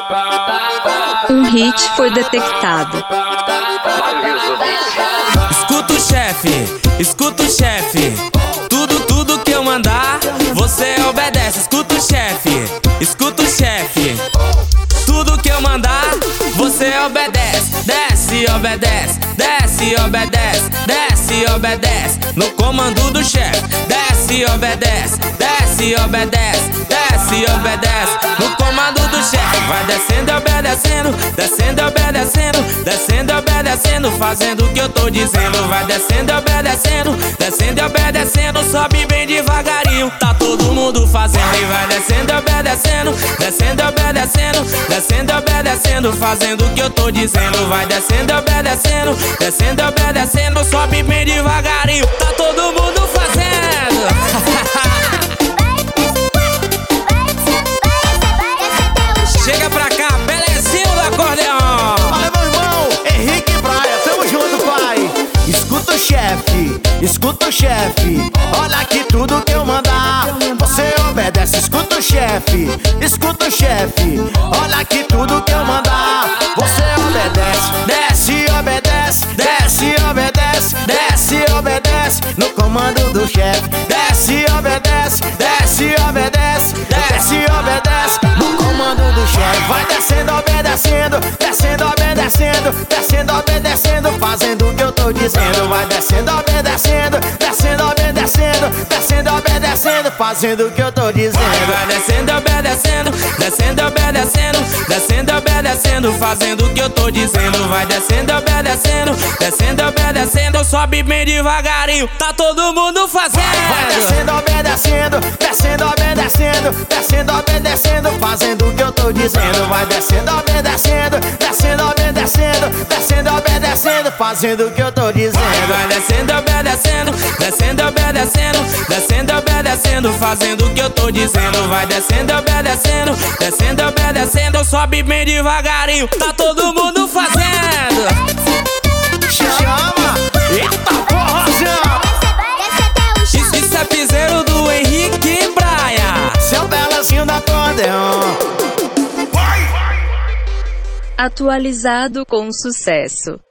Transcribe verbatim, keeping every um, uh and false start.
Um hit foi detectado. Escuta o chefe, escuta o chefe. Tudo, tudo que eu mandar, você obedece. Escuta o chefe, escuta o chefe. Tudo que eu mandar, você obedece. Desce, obedece, desce, obedece, desce, obedece. No comando do chefe. Desce, obedece, desce, obedece, desce, obedece. No comando do chefe. Vai descendo, obedecendo, descendo, obedecendo, descendo, obedecendo, fazendo o que eu tô dizendo. Vai descendo, obedecendo, descendo, obedecendo, sobe bem devagarinho, tá todo mundo fazendo. E vai descendo, obedecendo, descendo, obedecendo, descendo, obedecendo, fazendo o que eu tô dizendo. Vai descendo, obedecendo, descendo, obedecendo, sobe bem devagarinho, tá todo mundo fazendo. Chega pra cá, Belezinho do acordeão. Olha, meu irmão, Henrique Braia, tamo junto, pai. Escuta o chefe, escuta o chefe. Olha aqui tudo que eu mandar, você obedece. Escuta o chefe, escuta o chefe. Olha aqui tudo que eu mandar, você obedece. Desce, obedece, desce, obedece, desce, obedece. No comando do chefe. Desce, obedece, desce, obedece, desce, obedece. No comando do chefe. Vai descendo, obedecendo, descendo, obedecendo, descendo, obedecendo, fazendo o que eu tô dizendo. Vai descendo, obedecendo, descendo, obedecendo, descendo, obedecendo, fazendo o que eu tô dizendo. Vai descendo, obedecendo, descendo, obedecendo, descendo, obedecendo, fazendo o que eu tô dizendo. Vai descendo, obedecendo, descendo, obedecendo, sobe bem devagarinho, tá todo mundo fazendo. Vai descendo, obedecendo, descendo, obedecendo, descendo, obedecendo, fazendo o que eu tô dizendo. Vai descendo, obedecendo, descendo, obedecendo, descendo, obedecendo, fazendo o que eu tô dizendo. Vai descendo, obedecendo, descendo, obedecendo, descendo, obedecendo, fazendo o que eu tô dizendo. Vai descendo, obedecendo, descendo, obedecendo, sobe bem devagarinho, tá todo mundo fazendo. Chama! Eita porrazão! Isso, isso é piseiro do Henrique Braia. Seu Belezinho da acordeão. Atualizado com sucesso.